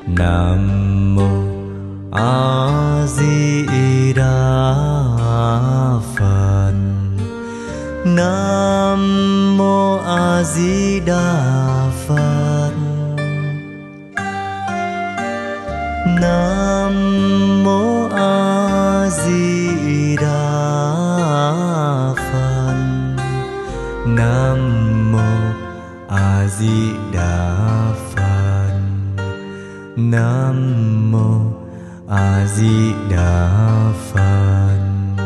Nam mô A Di Đà Phật. Nam mô A Di Đà Phật. Nam mô A Di Đà Phật. Nam mô A Di Đà Phật. Nam mô A Di Đà Phật.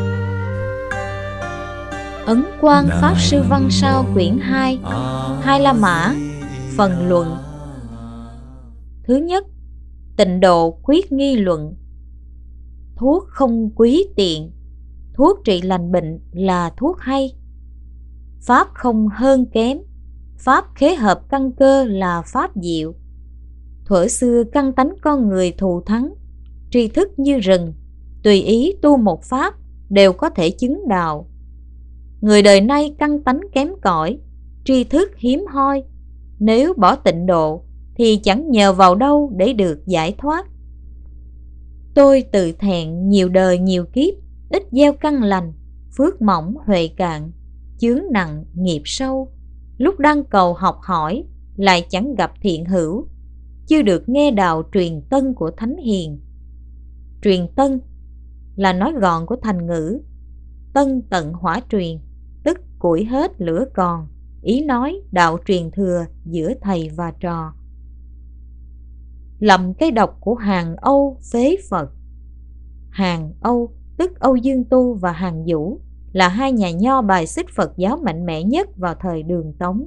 Ấn Quang Pháp Sư Văn Sao quyển 2, Hai La Mã, phần luận. Thứ nhất, Tịnh Độ Quyết Nghi luận. Thuốc không quý tiện, thuốc trị lành bệnh là thuốc hay. Pháp không hơn kém, pháp khế hợp căn cơ là pháp diệu. Thuở xưa căn tánh con người thù thắng, tri thức như rừng, tùy ý tu một pháp đều có thể chứng đạo. Người đời nay căn tánh kém cỏi, tri thức hiếm hoi, nếu bỏ tịnh độ thì chẳng nhờ vào đâu để được giải thoát. Tôi tự thẹn nhiều đời nhiều kiếp, ít gieo căn lành, phước mỏng huệ cạn, chướng nặng nghiệp sâu. Lúc đang cầu học hỏi lại chẳng gặp thiện hữu, chưa được nghe đạo truyền tân của Thánh Hiền. Truyền tân là nói gọn của thành ngữ tân tận hỏa truyền, tức củi hết lửa còn, ý nói đạo truyền thừa giữa thầy và trò. Lầm cái độc của Hàn Âu phế Phật. Hàn Âu tức Âu Dương Tu và Hàn Vũ là hai nhà nho bài xích Phật giáo mạnh mẽ nhất vào thời Đường Tống.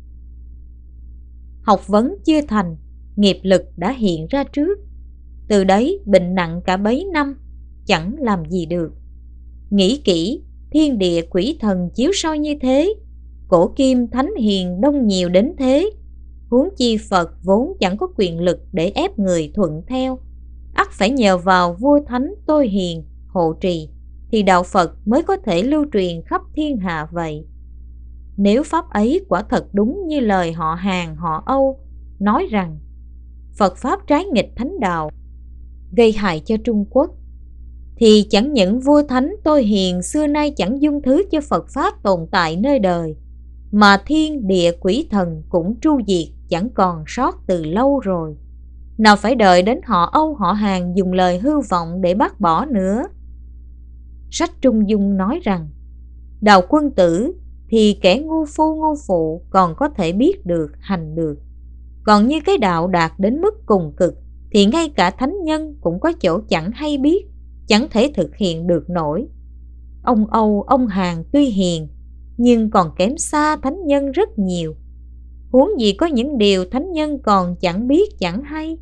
Học vấn chưa thành, nghiệp lực đã hiện ra trước, từ đấy bệnh nặng cả bấy năm, chẳng làm gì được. Nghĩ kỹ, thiên địa quỷ thần chiếu soi như thế, cổ kim thánh hiền đông nhiều đến thế, huống chi Phật vốn chẳng có quyền lực để ép người thuận theo, ắt phải nhờ vào vua thánh tôi hiền hộ trì thì đạo Phật mới có thể lưu truyền khắp thiên hạ vậy. Nếu pháp ấy quả thật đúng như lời họ Hàn họ Âu nói rằng Phật pháp trái nghịch thánh đạo, gây hại cho Trung Quốc, thì chẳng những vua thánh tôi hiền xưa nay chẳng dung thứ cho Phật pháp tồn tại nơi đời, mà thiên địa quỷ thần cũng tru diệt chẳng còn sót từ lâu rồi. Nào phải đợi đến họ Âu họ Hàn dùng lời hư vọng để bác bỏ nữa. Sách Trung Dung nói rằng đạo quân tử thì kẻ ngu phu ngu phụ còn có thể biết được hành được, còn như cái đạo đạt đến mức cùng cực thì ngay cả thánh nhân cũng có chỗ chẳng hay biết, chẳng thể thực hiện được nổi. Ông Âu ông Hàn tuy hiền nhưng còn kém xa thánh nhân rất nhiều, huống gì có những điều thánh nhân còn chẳng biết chẳng hay.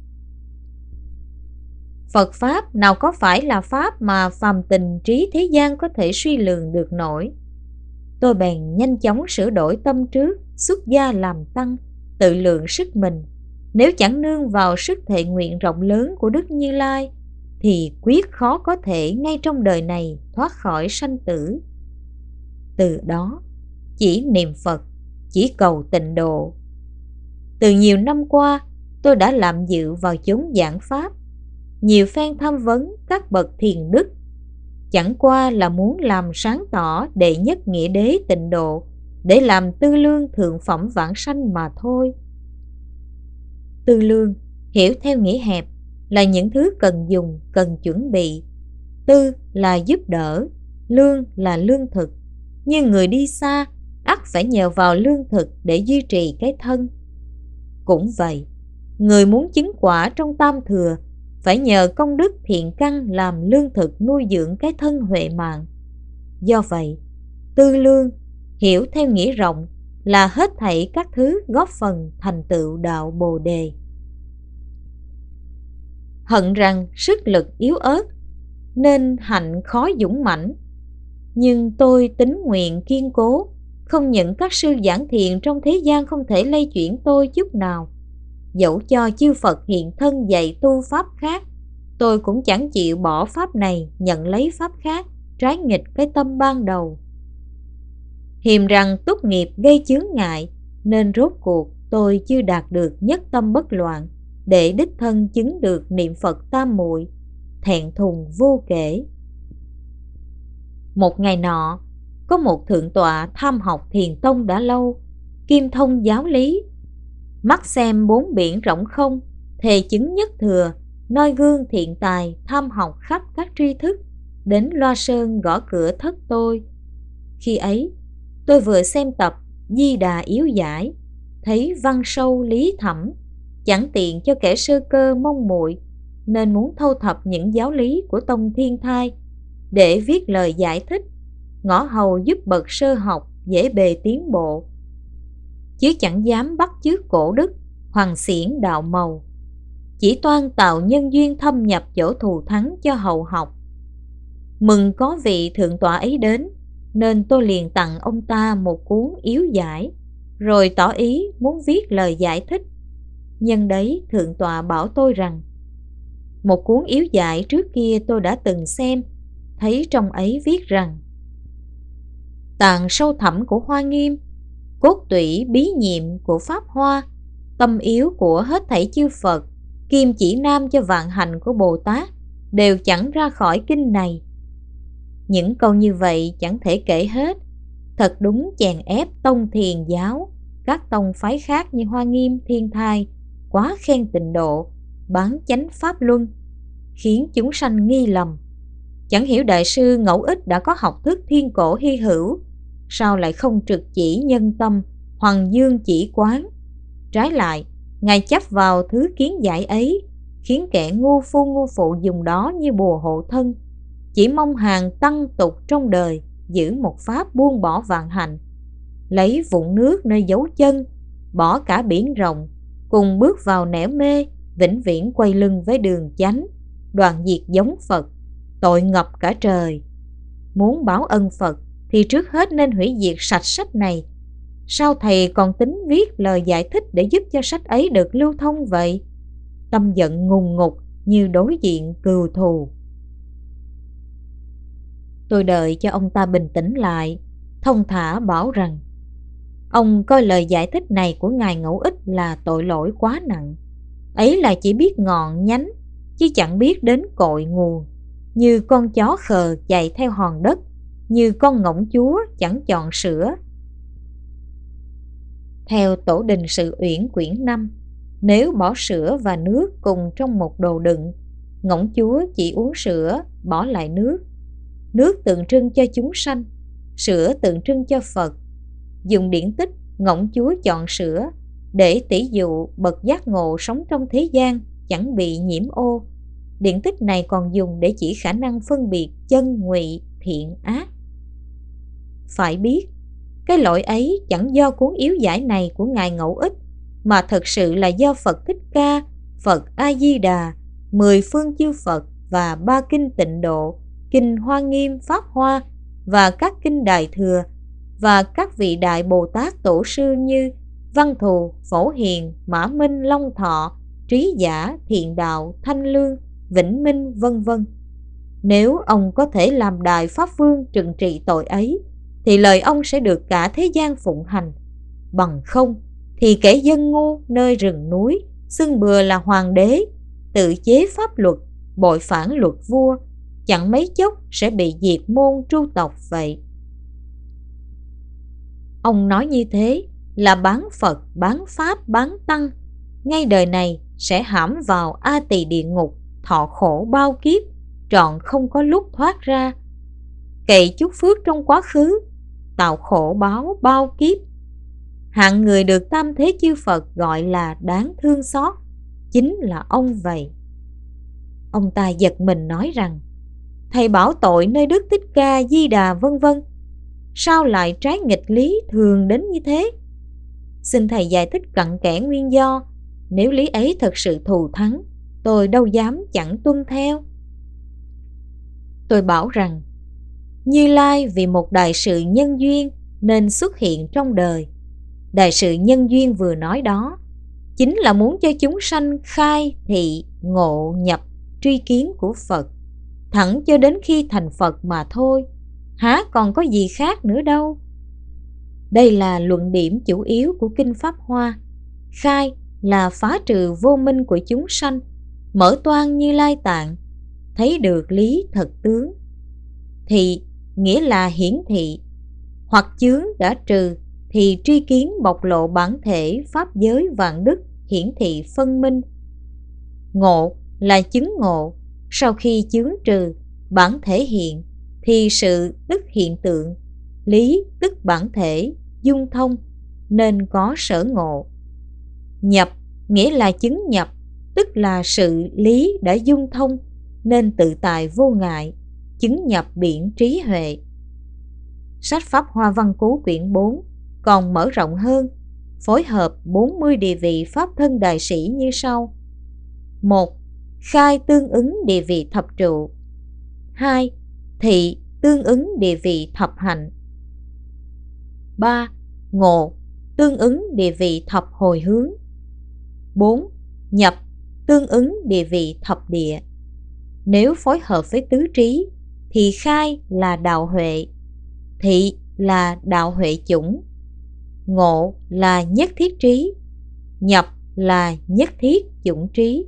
Phật pháp nào có phải là pháp mà phàm tình trí thế gian có thể suy lường được nổi. Tôi bèn nhanh chóng sửa đổi tâm trước, xuất gia làm tăng, tự lượng sức mình. Nếu chẳng nương vào sức thệ nguyện rộng lớn của Đức Như Lai thì quyết khó có thể ngay trong đời này thoát khỏi sanh tử. Từ đó chỉ niệm Phật, chỉ cầu tịnh độ. Từ nhiều năm qua tôi đã lạm dự vào chốn giảng pháp, nhiều phen tham vấn các bậc thiền đức, chẳng qua là muốn làm sáng tỏ đệ nhất nghĩa đế tịnh độ để làm tư lương thượng phẩm vãng sanh mà thôi. Tư lương hiểu theo nghĩa hẹp là những thứ cần dùng, cần chuẩn bị. Tư là giúp đỡ, lương là lương thực. Như người đi xa ắt phải nhờ vào lương thực để duy trì cái thân. Cũng vậy, người muốn chứng quả trong tam thừa phải nhờ công đức thiện căn làm lương thực nuôi dưỡng cái thân huệ mạng. Do vậy, tư lương hiểu theo nghĩa rộng là hết thảy các thứ góp phần thành tựu đạo Bồ đề. Hận rằng sức lực yếu ớt nên hạnh khó dũng mãnh, nhưng tôi tín nguyện kiên cố, không những các sư giảng thiền trong thế gian không thể lay chuyển tôi chút nào. Dẫu cho chư Phật hiện thân dạy tu pháp khác, tôi cũng chẳng chịu bỏ pháp này nhận lấy pháp khác, trái nghịch cái tâm ban đầu. Hiềm rằng túc nghiệp gây chướng ngại, nên rốt cuộc tôi chưa đạt được nhất tâm bất loạn, để đích thân chứng được niệm Phật tam muội, thẹn thùng vô kể. Một ngày nọ, có một thượng tọa tham học thiền tông đã lâu, kim thông giáo lý, mắt xem bốn biển rộng không, thề chứng nhất thừa, noi gương thiện tài, tham học khắp các tri thức, đến Loa Sơn gõ cửa thất tôi. Khi ấy, tôi vừa xem tập Di Đà yếu giải, thấy văn sâu lý thẳm, chẳng tiện cho kẻ sơ cơ mong muội, nên muốn thâu thập những giáo lý của tông Thiên Thai để viết lời giải thích, ngõ hầu giúp bậc sơ học dễ bề tiến bộ, chứ chẳng dám bắt chước cổ đức, hoàng xiển đạo màu, chỉ toan tạo nhân duyên thâm nhập chỗ thù thắng cho hậu học. Mừng có vị thượng tọa ấy đến, nên tôi liền tặng ông ta một cuốn yếu giải, rồi tỏ ý muốn viết lời giải thích. Nhân đấy thượng tọa bảo tôi rằng, một cuốn yếu giải trước kia tôi đã từng xem, thấy trong ấy viết rằng: tạng sâu thẳm của Hoa Nghiêm, cốt tủy bí nhiệm của Pháp Hoa, tâm yếu của hết thảy chư Phật, kim chỉ nam cho vạn hành của Bồ Tát, đều chẳng ra khỏi kinh này. Những câu như vậy chẳng thể kể hết, thật đúng chèn ép tông thiền giáo, các tông phái khác như Hoa Nghiêm, Thiên Thai, quá khen tịnh độ, bán chánh pháp luân, khiến chúng sanh nghi lầm. Chẳng hiểu đại sư Ngẫu Ích đã có học thức thiên cổ hy hữu, sao lại không trực chỉ nhân tâm, hoàng dương chỉ quán. Trái lại, Ngài chấp vào thứ kiến giải ấy, khiến kẻ ngu phu ngu phụ dùng đó như bùa hộ thân, chỉ mong hàng tăng tục trong đời, giữ một pháp buông bỏ vạn hành, lấy vụn nước nơi dấu chân, bỏ cả biển rộng, cùng bước vào nẻo mê, vĩnh viễn quay lưng với đường chánh, đoạn diệt giống Phật, tội ngập cả trời. Muốn báo ân Phật thì trước hết nên hủy diệt sạch sách này. Sao thầy còn tính viết lời giải thích để giúp cho sách ấy được lưu thông vậy? Tâm giận ngùng ngục như đối diện cừu thù. Tôi đợi cho ông ta bình tĩnh lại, thông thả bảo rằng, ông coi lời giải thích này của Ngài Ngẫu Ích là tội lỗi quá nặng. Ấy là chỉ biết ngọn nhánh, chứ chẳng biết đến cội nguồn, như con chó khờ chạy theo hòn đất, như con ngỗng chúa chẳng chọn sữa. Theo Tổ Đình Sự Uyển quyển 5, nếu bỏ sữa và nước cùng trong một đồ đựng, ngỗng chúa chỉ uống sữa, bỏ lại nước. Nước tượng trưng cho chúng sanh, sữa tượng trưng cho Phật. Dùng điển tích ngỗng chúa chọn sữa để tỷ dụ bậc giác ngộ sống trong thế gian chẳng bị nhiễm ô. Điển tích này còn dùng để chỉ khả năng phân biệt chân ngụy, thiện ác. Phải biết, cái lỗi ấy chẳng do cuốn yếu giải này của Ngài Ngẫu Ích, mà thật sự là do Phật Thích Ca, Phật A Di Đà, 10 phương chư Phật và 3 kinh Tịnh Độ, kinh Hoa Nghiêm, Pháp Hoa và các kinh Đại Thừa, và các vị đại Bồ Tát tổ sư như Văn Thù, Phổ Hiền, Mã Minh, Long Thọ, Trí Giả, Thiện Đạo, Thanh Lương, Vĩnh Minh, vân vân. Nếu ông có thể làm Đại Pháp Vương trừng trị tội ấy, thì lời ông sẽ được cả thế gian phụng hành. Bằng không thì kẻ dân ngu nơi rừng núi xưng bừa là hoàng đế, tự chế pháp luật, bội phản luật vua, chẳng mấy chốc sẽ bị diệt môn tru tộc vậy. Ông nói như thế là bán Phật, bán Pháp, bán Tăng, ngay đời này sẽ hãm vào A Tỳ địa ngục, thọ khổ bao kiếp, trọn không có lúc thoát ra. Cậy chút phước trong quá khứ, tạo khổ báo bao kiếp. Hạng người được tam thế chư Phật gọi là đáng thương xót, chính là ông vậy. Ông ta giật mình nói rằng, thầy bảo tội nơi Đức Thích Ca, Di Đà vân vân, sao lại trái nghịch lý thường đến như thế? Xin thầy giải thích cặn kẽ nguyên do. Nếu lý ấy thật sự thù thắng, tôi đâu dám chẳng tuân theo. Tôi bảo rằng, Như Lai vì một đại sự nhân duyên nên xuất hiện trong đời. Đại sự nhân duyên vừa nói đó chính là muốn cho chúng sanh khai thị ngộ nhập tri kiến của Phật, thẳng cho đến khi thành Phật mà thôi, há còn có gì khác nữa đâu. Đây là luận điểm chủ yếu của kinh Pháp Hoa. Khai là phá trừ vô minh của chúng sanh, mở toang Như Lai tạng, thấy được lý thật tướng. Thị nghĩa là hiển thị, hoặc chướng đã trừ thì tri kiến bộc lộ bản thể pháp giới vạn đức, hiển thị phân minh. Ngộ là chứng ngộ, sau khi chướng trừ, bản thể hiện thì sự tức hiện tượng, lý tức bản thể, dung thông nên có sở ngộ. Nhập nghĩa là chứng nhập, tức là sự lý đã dung thông nên tự tại vô ngại, chứng nhập biển trí huệ. Sách Pháp Hoa Văn Cú quyển 4 còn mở rộng hơn, phối hợp 40 địa vị Pháp thân đại sĩ như sau. 1. Khai tương ứng địa vị thập trụ. 2. Thị tương ứng địa vị thập hạnh. 3. Ngộ tương ứng địa vị thập hồi hướng. 4. Nhập tương ứng địa vị thập địa. Nếu phối hợp với tứ trí thì khai là đạo huệ, thị là đạo huệ chủng, ngộ là nhất thiết trí, nhập là nhất thiết chủng trí.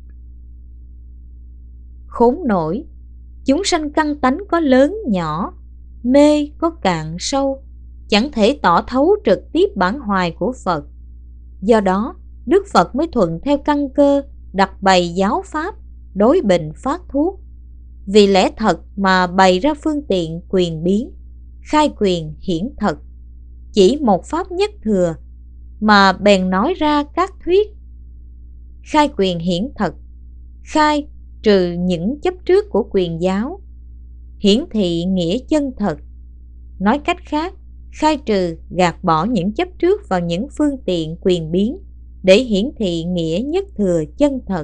Khốn nổi, chúng sanh căn tánh có lớn nhỏ, mê có cạn sâu, chẳng thể tỏ thấu trực tiếp bản hoài của Phật. Do đó, Đức Phật mới thuận theo căn cơ đặt bày giáo pháp, đối bệnh phát thuốc. Vì lẽ thật mà bày ra phương tiện quyền biến, khai quyền hiển thật. Chỉ một pháp nhất thừa mà bèn nói ra các thuyết. Khai quyền hiển thật, khai trừ những chấp trước của quyền giáo, hiển thị nghĩa chân thật. Nói cách khác, khai trừ gạt bỏ những chấp trước vào những phương tiện quyền biến để hiển thị nghĩa nhất thừa chân thật.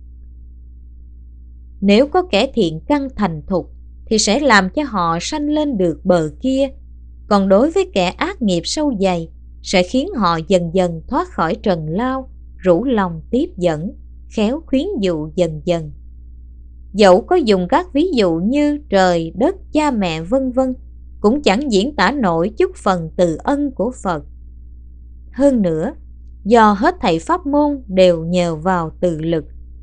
Nếu có kẻ thiện căn thành thục thì sẽ làm cho họ sanh lên được bờ kia, còn đối với kẻ ác nghiệp sâu dày sẽ khiến họ dần dần thoát khỏi trần lao, rủ lòng tiếp dẫn, khéo khuyến dụ dần dần. Dẫu có dùng các ví dụ như trời, đất, cha mẹ vân vân, cũng chẳng diễn tả nổi chút phần từ ân của Phật. Hơn nữa, do hết thảy pháp môn đều nhờ vào từ lực.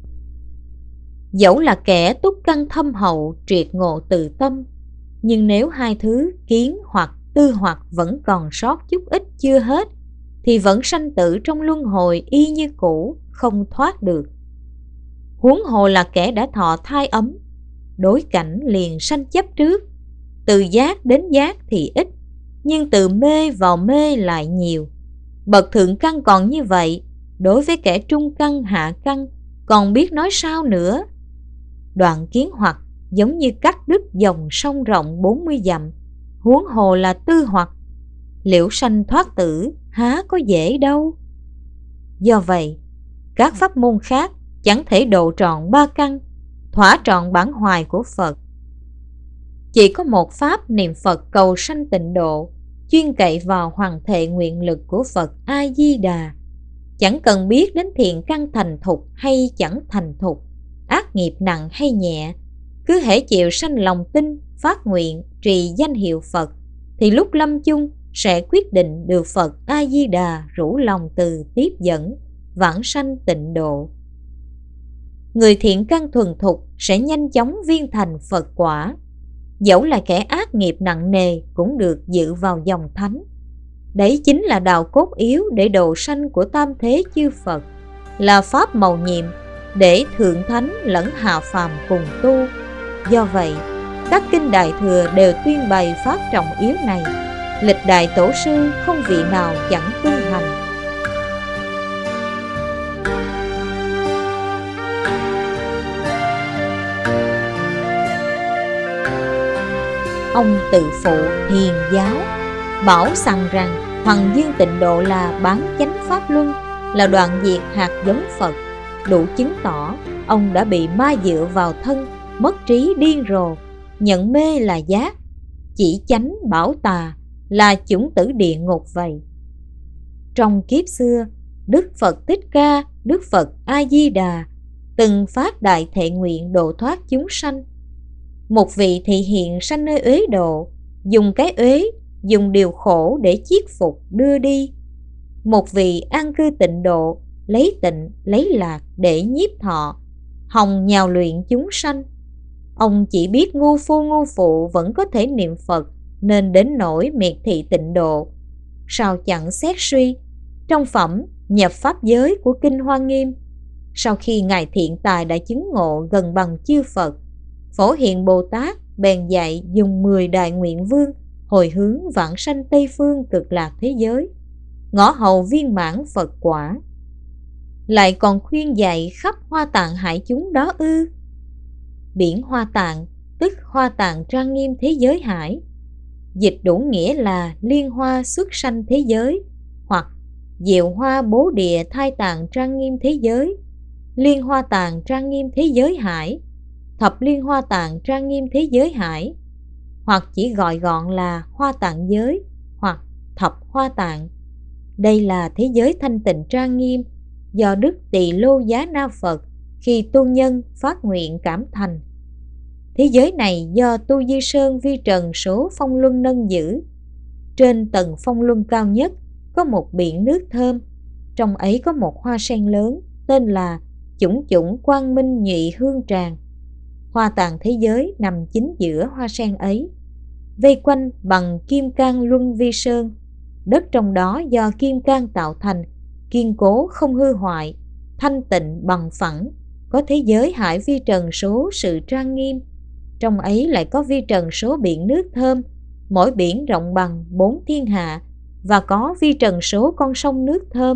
Dẫu là kẻ túc căn thâm hậu, triệt ngộ từ tâm, nhưng nếu hai thứ kiến hoặc tư hoặc vẫn còn sót chút ít chưa hết, thì vẫn sanh tử trong luân hồi y như cũ, không thoát được. Huống hồ là kẻ đã thọ thai ấm, đối cảnh liền sanh chấp trước. Từ giác đến giác thì ít, nhưng từ mê vào mê lại nhiều. Bậc thượng căn còn như vậy, đối với kẻ trung căn hạ căn còn biết nói sao nữa. Đoạn kiến hoặc giống như cắt đứt dòng sông rộng 40 dặm, huống hồ là tư hoặc. Liễu sanh thoát tử há có dễ đâu. Do vậy, các pháp môn khác chẳng thể độ trọn ba căn, thỏa trọn bản hoài của Phật. Chỉ có một pháp niệm Phật cầu sanh tịnh độ, chuyên cậy vào hoàn thệ nguyện lực của Phật A Di Đà. Chẳng cần biết đến thiện căn thành thục hay chẳng thành thục, ác nghiệp nặng hay nhẹ, cứ hễ chịu sanh lòng tin, phát nguyện, trì danh hiệu Phật, thì lúc lâm chung sẽ quyết định được Phật A Di Đà rủ lòng từ tiếp dẫn, vãng sanh tịnh độ. Người thiện căn thuần thục sẽ nhanh chóng viên thành Phật quả. Dẫu là kẻ ác nghiệp nặng nề cũng được dự vào dòng thánh. Đấy chính là đạo cốt yếu để độ sanh của tam thế chư Phật, là pháp mầu nhiệm để thượng thánh lẫn hạ phàm cùng tu. Do vậy, các kinh Đại Thừa đều tuyên bày pháp trọng yếu này. Lịch đại tổ sư không vị nào chẳng tu hành. Ông tự phụ hiền giáo, bảo rằng rằng Hoàng Dương Tịnh Độ là bán chánh pháp luân, là đoạn diệt hạt giống Phật, đủ chứng tỏ ông đã bị ma dựa vào thân, mất trí điên rồ, nhận mê là giác, chỉ chánh bảo tà, là chủng tử địa ngục vậy. Trong kiếp xưa, Đức Phật Thích Ca, Đức Phật A Di Đà từng phát đại thệ nguyện độ thoát chúng sanh. Một vị thị hiện sanh nơi uế độ, dùng cái uế, dùng điều khổ để chiết phục đưa đi. Một vị an cư tịnh độ, lấy tịnh, lấy lạc để nhiếp thọ, hòng nhào luyện chúng sanh. Ông chỉ biết ngu phụ vẫn có thể niệm Phật, nên đến nỗi miệt thị tịnh độ. Sao chẳng xét suy, trong phẩm nhập pháp giới của Kinh Hoa Nghiêm, sau khi Ngài Thiện Tài đã chứng ngộ gần bằng chư Phật, Phổ Hiền Bồ Tát bèn dạy dùng 10 đại nguyện vương hồi hướng vãng sanh Tây Phương Cực Lạc thế giới, ngõ hầu viên mãn Phật quả. Lại còn khuyên dạy khắp Hoa Tạng hải chúng đó ư? Biển Hoa Tạng tức Hoa Tạng trang nghiêm thế giới hải, dịch đủ nghĩa là liên hoa xuất sanh thế giới, hoặc diệu hoa bố địa thai tạng trang nghiêm thế giới, liên hoa tạng trang nghiêm thế giới hải, thập liên hoa tạng trang nghiêm thế giới hải, hoặc chỉ gọi gọn là hoa tạng giới hoặc thập hoa tạng. Đây là thế giới thanh tịnh trang nghiêm do Đức Tỳ Lô Giá Na Phật khi tu nhân phát nguyện cảm thành. Thế giới này do Tu Di Sơn Vi Trần số phong luân nâng giữ. Trên tầng phong luân cao nhất có một biển nước thơm, trong ấy có một hoa sen lớn tên là Chủng Chủng Quang Minh Nhụy Hương Tràng. Hoa tạng thế giới nằm chính giữa hoa sen ấy, vây quanh bằng kim cang luân vi sơn. Đất trong đó do kim cang tạo thành, kiên cố không hư hoại, thanh tịnh bằng phẳng, có thế giới hải vi trần số sự trang nghiêm. Trong ấy lại có vi trần số biển nước thơm, mỗi biển rộng bằng 4 thiên hạ, và có vi trần số con sông nước thơm.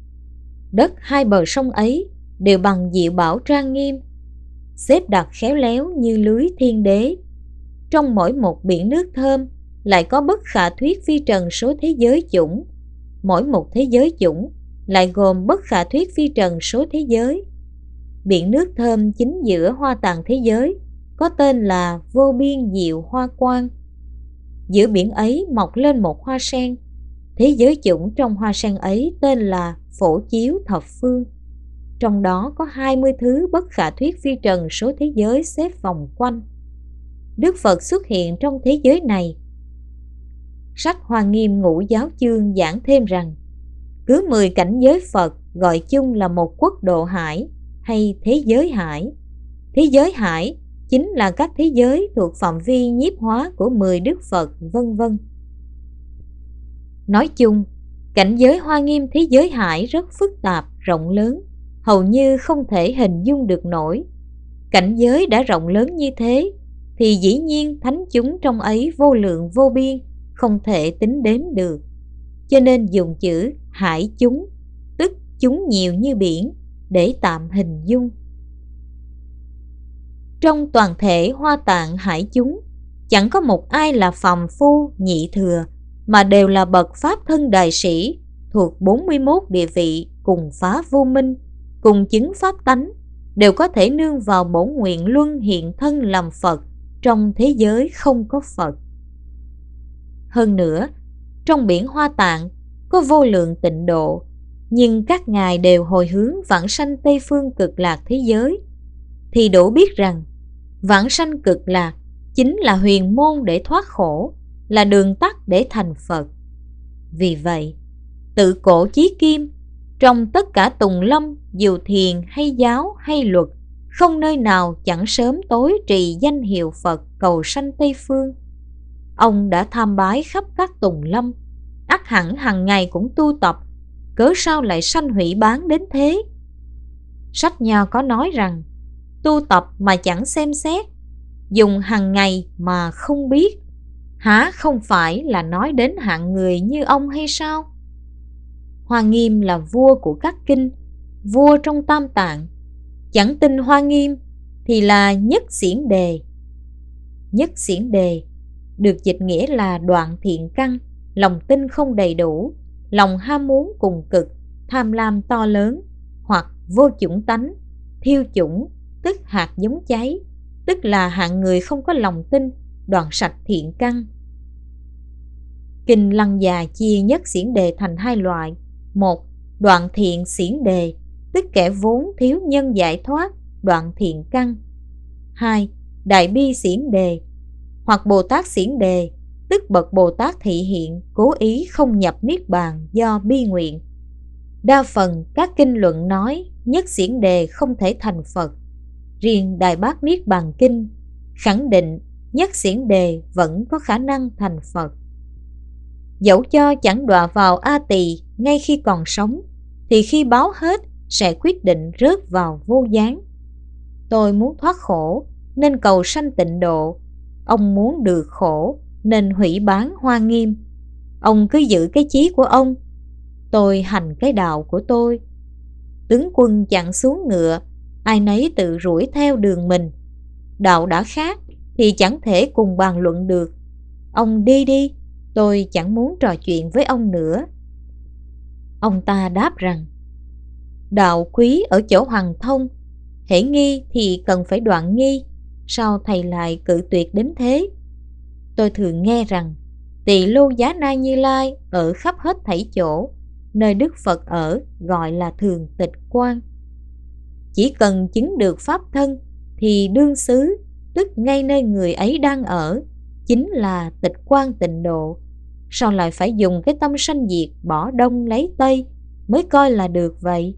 Đất hai bờ sông ấy đều bằng diệu bảo trang nghiêm, xếp đặt khéo léo như lưới thiên đế. Trong mỗi một biển nước thơm lại có bất khả thuyết vi trần số thế giới chủng, mỗi một thế giới chủng lại gồm bất khả thuyết vi trần số thế giới. Biển nước thơm chính giữa hoa tạng thế giới có tên là vô biên diệu hoa quang. Giữa biển ấy mọc lên một hoa sen, thế giới chủng trong hoa sen ấy tên là phổ chiếu thập phương. Trong đó có 20 thứ bất khả thuyết vi trần số thế giới xếp vòng quanh. Đức Phật xuất hiện trong thế giới này. Sách Hoa Nghiêm Ngũ Giáo Chương giảng thêm rằng, cứ 10 cảnh giới Phật gọi chung là một quốc độ hải hay thế giới hải. Thế giới hải chính là các thế giới thuộc phạm vi nhiếp hóa của 10 Đức Phật, vân vân. Nói chung, cảnh giới Hoa Nghiêm thế giới hải rất phức tạp, rộng lớn, hầu như không thể hình dung được nổi. Cảnh giới đã rộng lớn như thế, thì dĩ nhiên thánh chúng trong ấy vô lượng vô biên, không thể tính đếm được. Cho nên dùng chữ hải chúng, tức chúng nhiều như biển, để tạm hình dung. Trong toàn thể Hoa Tạng hải chúng, chẳng có một ai là phàm phu nhị thừa, mà đều là bậc pháp thân đại sĩ, thuộc 41 địa vị, cùng phá vô minh, cùng chứng pháp tánh, đều có thể nương vào bổn nguyện luân hiện thân làm Phật trong thế giới không có Phật. Hơn nữa, trong biển Hoa Tạng có vô lượng tịnh độ, nhưng các ngài đều hồi hướng vãng sanh Tây Phương Cực Lạc thế giới, thì đủ biết rằng vãng sanh Cực Lạc chính là huyền môn để thoát khổ, là đường tắt để thành Phật. Vì vậy, tự cổ chí kim, trong tất cả tùng lâm, diệu thiền hay giáo hay luật, không nơi nào chẳng sớm tối trì danh hiệu Phật cầu sanh Tây Phương. Ông đã tham bái khắp các tùng lâm, ắt hẳn hàng ngày cũng tu tập, cớ sao lại sanh hủy bán đến thế? Sách Nho có nói rằng, tu tập mà chẳng xem xét, dùng hàng ngày mà không biết, há không phải là nói đến hạng người như ông hay sao? Hoa Nghiêm là vua của các kinh, vua trong Tam Tạng. Chẳng tin Hoa Nghiêm thì là nhất xiển đề. Nhất xiển đề được dịch nghĩa là đoạn thiện căn, lòng tin không đầy đủ, lòng ham muốn cùng cực, tham lam to lớn, hoặc vô chủng tánh, thiêu chủng, tức hạt giống cháy, tức là hạng người không có lòng tin, đoạn sạch thiện căn. Kinh Lăng Già chia nhất xiển đề thành hai loại. Một, đoạn thiện xiển đề, tức kẻ vốn thiếu nhân giải thoát, đoạn thiện căn. Hai, đại bi xiển đề, hoặc Bồ Tát xiển đề, tức bậc Bồ Tát thị hiện, cố ý không nhập niết bàn do bi nguyện. Đa phần các kinh luận nói Nhất Xiển Đề không thể thành Phật. Riêng Đại Bát Niết Bàn Kinh khẳng định Nhất Xiển Đề vẫn có khả năng thành Phật. Dẫu cho chẳng đọa vào A Tỳ ngay khi còn sống, thì khi báo hết sẽ quyết định rớt vào vô gián. Tôi muốn thoát khổ nên cầu sanh tịnh độ. Ông muốn được khổ nên hủy bán Hoa Nghiêm. Ông cứ giữ cái chí của ông, tôi hành cái đạo của tôi. Tướng quân chặn xuống ngựa, ai nấy tự rủi theo đường mình. Đạo đã khác thì chẳng thể cùng bàn luận được. Ông đi đi, tôi chẳng muốn trò chuyện với ông nữa. Ông ta đáp rằng, đạo quý ở chỗ hoàn thông, hễ nghi thì cần phải đoạn nghi, sao thầy lại cự tuyệt đến thế? Tôi thường nghe rằng Tỳ Lô Giá Na Như Lai ở khắp hết thảy chỗ, nơi Đức Phật ở gọi là thường tịch quan. Chỉ cần chứng được pháp thân thì đương xứ, tức ngay nơi người ấy đang ở, chính là tịch quan tịnh độ. Sao lại phải dùng cái tâm sanh diệt bỏ đông lấy tây mới coi là được vậy?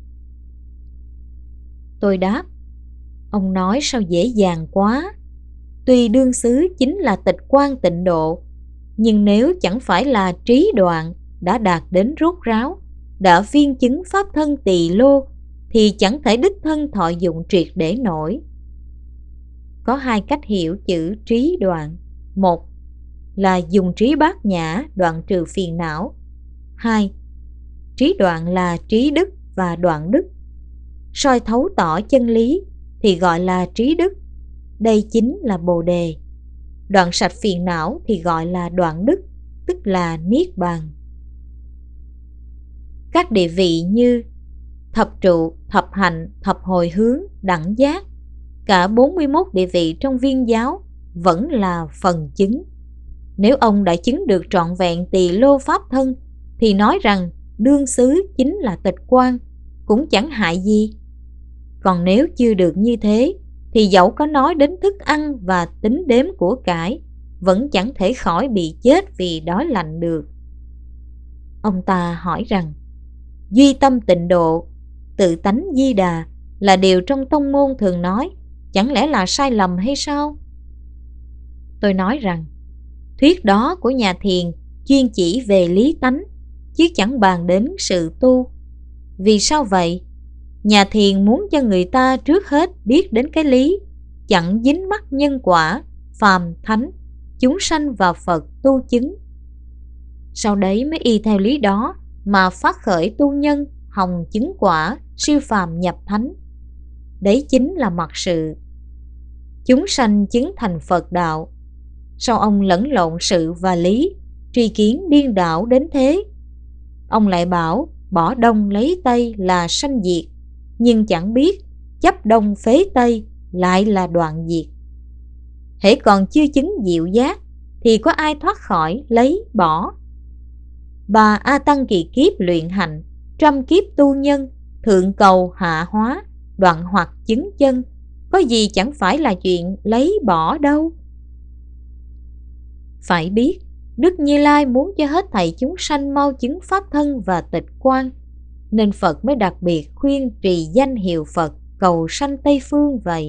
Tôi đáp, ông nói sao dễ dàng quá. Tuy đương xứ chính là tịch quan tịnh độ, nhưng nếu chẳng phải là trí đoạn đã đạt đến rốt ráo, đã viên chứng pháp thân Tỳ Lô, thì chẳng thể đích thân thọ dụng triệt để nổi. Có hai cách hiểu chữ trí đoạn. Một là dùng trí bát nhã đoạn trừ phiền não. Hai, trí đoạn là trí đức và đoạn đức. Soi thấu tỏ chân lý thì gọi là trí đức. Đây chính là Bồ Đề. Đoạn sạch phiền não thì gọi là đoạn đức, tức là Niết Bàn. Các địa vị như thập trụ, thập hạnh, thập hồi hướng, đẳng giác, cả 41 địa vị trong Viên giáo vẫn là phần chứng. Nếu ông đã chứng được trọn vẹn Tỳ Lô pháp thân thì nói rằng đương xứ chính là tịch quan cũng chẳng hại gì. Còn nếu chưa được như thế thì dẫu có nói đến thức ăn và tính đếm của cải, vẫn chẳng thể khỏi bị chết vì đói lạnh được. Ông ta hỏi rằng, duy tâm tịnh độ, tự tánh Di Đà là điều trong tông môn thường nói, chẳng lẽ là sai lầm hay sao? Tôi nói rằng, thuyết đó của nhà thiền chuyên chỉ về lý tánh, chứ chẳng bàn đến sự tu. Vì sao vậy? Nhà thiền muốn cho người ta trước hết biết đến cái lý, chẳng dính mắc nhân quả, phàm thánh, chúng sanh và Phật tu chứng. Sau đấy mới y theo lý đó mà phát khởi tu nhân, hồng chứng quả, siêu phàm nhập thánh. Đấy chính là mặt sự. Chúng sanh chứng thành Phật đạo. Sao ông lẫn lộn sự và lý, tri kiến điên đảo đến thế? Ông lại bảo bỏ đông lấy tây là sanh diệt, nhưng chẳng biết chấp đông phế tây lại là đoạn diệt. Hễ còn chưa chứng diệu giác thì có ai thoát khỏi lấy bỏ? Bà A Tăng kỳ kiếp luyện hạnh, trăm kiếp tu nhân, thượng cầu hạ hóa, đoạn hoặc chứng chân, có gì chẳng phải là chuyện lấy bỏ đâu. Phải biết, Đức Như Lai muốn cho hết thảy chúng sanh mau chứng pháp thân và tịch quan, nên Phật mới đặc biệt khuyên trì danh hiệu Phật cầu sanh Tây Phương vậy.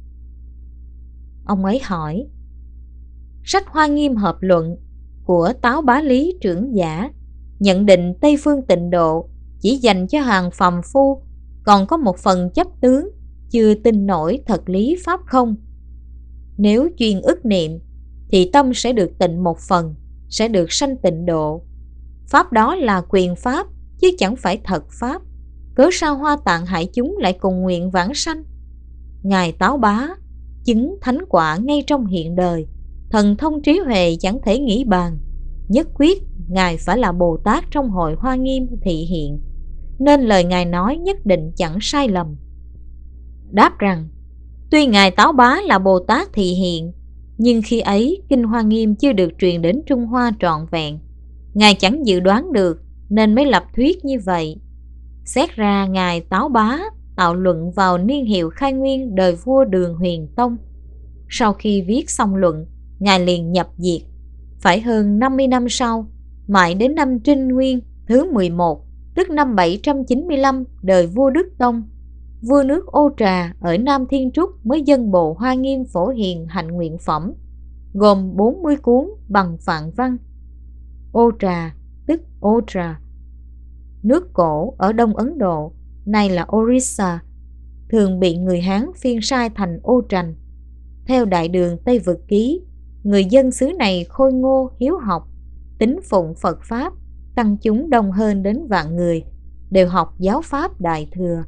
Ông ấy hỏi, sách Hoa Nghiêm Hợp Luận của Táo Bá Lý trưởng giả nhận định Tây Phương tịnh độ chỉ dành cho hàng phàm phu, còn có một phần chấp tướng, chưa tin nổi thật lý pháp không? Nếu chuyên ức niệm thì tâm sẽ được tịnh một phần, sẽ được sanh tịnh độ. Pháp đó là quyền pháp, chứ chẳng phải thật pháp. Cớ sao Hoa Tạng Hải chúng lại cùng nguyện vãng sanh? Ngài Táo Bá chứng thánh quả ngay trong hiện đời, thần thông trí huệ chẳng thể nghĩ bàn. Nhất quyết Ngài phải là Bồ Tát trong hội Hoa Nghiêm thị hiện, nên lời Ngài nói nhất định chẳng sai lầm. Đáp rằng, tuy Ngài Táo Bá là Bồ Tát thị hiện, nhưng khi ấy Kinh Hoa Nghiêm chưa được truyền đến Trung Hoa trọn vẹn. Ngài chẳng dự đoán được nên mới lập thuyết như vậy. Xét ra Ngài Táo Bá tạo luận vào niên hiệu khai nguyên đời vua Đường Huyền Tông. Sau khi viết xong luận, Ngài liền nhập diệt. Phải hơn 50 năm sau, mãi đến năm Trinh Nguyên thứ 11, tức năm 795 đời vua Đức Tông, vua nước Ô Trà ở Nam Thiên Trúc mới dâng bộ Hoa Nghiêm Phổ Hiền hạnh nguyện phẩm, gồm 40 cuốn bằng Phạn văn. Ô Trà tức Otra, nước cổ ở Đông Ấn Độ, nay là Orissa, thường bị người Hán phiên sai thành Ô Trành. Theo Đại Đường Tây Vực Ký, người dân xứ này khôi ngô, hiếu học, tín phụng Phật Pháp, tăng chúng đông hơn đến vạn người, đều học giáo Pháp Đại Thừa.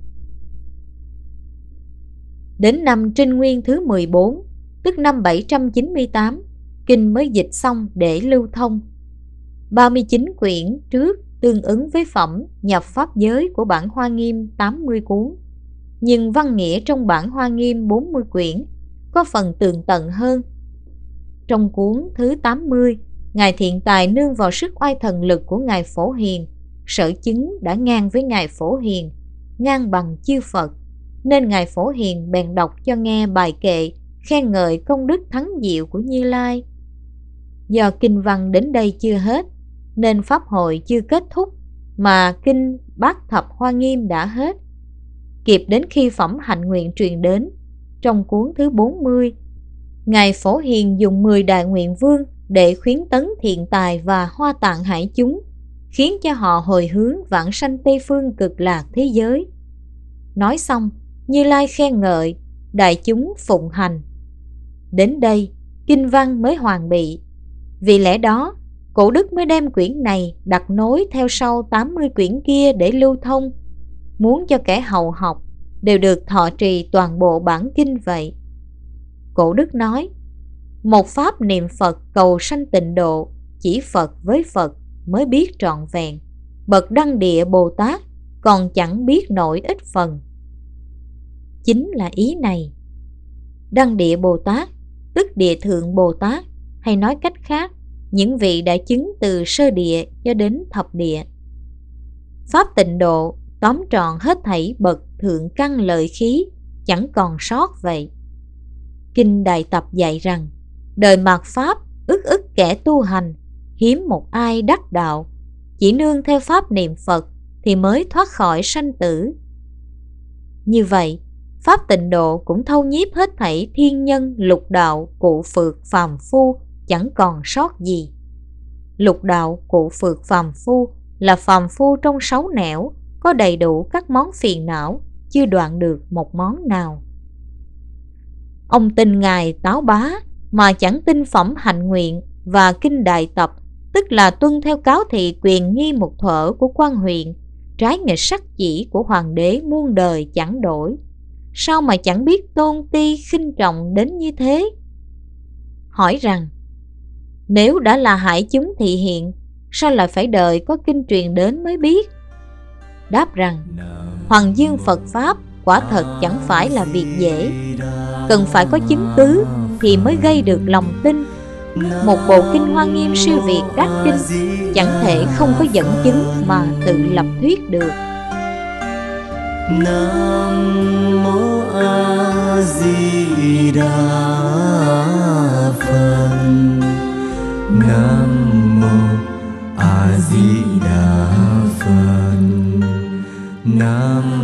Đến năm Trinh Nguyên thứ 14, tức năm 798, kinh mới dịch xong để lưu thông. 39 quyển trước tương ứng với phẩm nhập pháp giới của bản Hoa Nghiêm 80 cuốn, nhưng văn nghĩa trong bản Hoa Nghiêm 40 quyển có phần tường tận hơn. Trong cuốn thứ 80, Ngài Thiện Tài nương vào sức oai thần lực của Ngài Phổ Hiền, sở chứng đã ngang với Ngài Phổ Hiền, ngang bằng chư Phật, nên Ngài Phổ Hiền bèn đọc cho nghe bài kệ khen ngợi công đức thắng diệu của Như Lai. Do kinh văn đến đây chưa hết, nên pháp hội chưa kết thúc, mà kinh Bát Thập Hoa Nghiêm đã hết. Kịp đến khi phẩm hạnh nguyện truyền đến, trong cuốn thứ 40, Ngài Phổ Hiền dùng 10 đại nguyện vương để khuyến tấn Thiện Tài và Hoa Tạng hải chúng, khiến cho họ hồi hướng vãng sanh Tây Phương Cực Lạc thế giới. Nói xong, Như Lai khen ngợi, đại chúng phụng hành. Đến đây, kinh văn mới hoàn bị. Vì lẽ đó, Cổ Đức mới đem quyển này đặt nối theo sau 80 quyển kia để lưu thông, muốn cho kẻ hậu học đều được thọ trì toàn bộ bản kinh vậy. Cổ Đức nói, một pháp niệm Phật cầu sanh tịnh độ, chỉ Phật với Phật mới biết trọn vẹn. Bậc Đăng Địa Bồ Tát còn chẳng biết nổi ít phần. Chính là ý này. Đăng Địa Bồ Tát tức Địa Thượng Bồ Tát, hay nói cách khác, những vị đã chứng từ sơ địa cho đến thập địa. Pháp tịnh độ tóm trọn hết thảy bậc thượng căn lợi khí, chẳng còn sót vậy. Kinh Đại Tập dạy rằng, đời mạt Pháp ức ức kẻ tu hành, hiếm một ai đắc đạo, chỉ nương theo pháp niệm Phật thì mới thoát khỏi sanh tử. Như vậy, pháp tịnh độ cũng thâu nhiếp hết thảy thiên nhân, lục đạo, cụ phược, phàm phu, chẳng còn sót gì. Lục đạo, cụ phược, phàm phu là phàm phu trong 6 nẻo, có đầy đủ các món phiền não, chưa đoạn được một món nào. Ông tin Ngài Táo Bá mà chẳng tin phẩm hạnh nguyện và kinh Đại Tập, tức là tuân theo cáo thị quyền nghi một thuở của quan huyện, trái nghịch sắc chỉ của hoàng đế muôn đời chẳng đổi. Sao mà chẳng biết tôn ti khinh trọng đến như thế? Hỏi rằng, nếu đã là hải chúng thị hiện, sao lại phải đợi có kinh truyền đến mới biết? Đáp rằng, Hoàng Dương Phật Pháp quả thật chẳng phải là việc dễ, cần phải có chứng cứ thì mới gây được lòng tin. Một bộ kinh Hoa Nghiêm siêu việt đắc kinh, chẳng thể không có dẫn chứng mà tự lập thuyết được. Nam mô A Di Đà Phật. Nam mô A Di Đà Phật. Nam